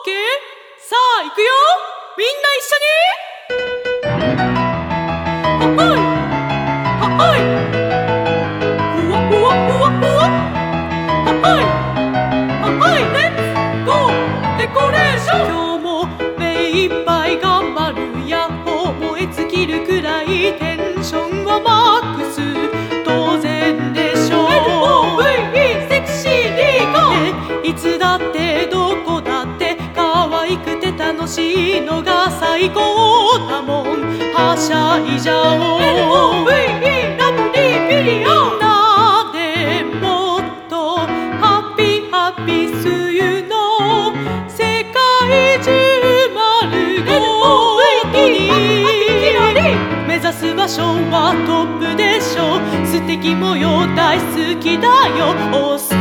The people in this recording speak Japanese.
ケー、さあ行くよ、みんな一緒に。ははいははいふわふわふわふわははいははい、レッツゴーデコレーション。今日も目いっぱい頑張るヤッホー、燃え尽きるくらいテンションはマックス、当然でしょう。 LOVE セクシーリーゴー、いつだってどこだって可愛くて楽しいのが最高だもん、はしゃいじゃおう。 LOVE ラブリービデオ、みんなでもっとハッピーハッピー冬の世界中丸ごとに目指す場所はトップでしょう、素敵模様大好きだよ。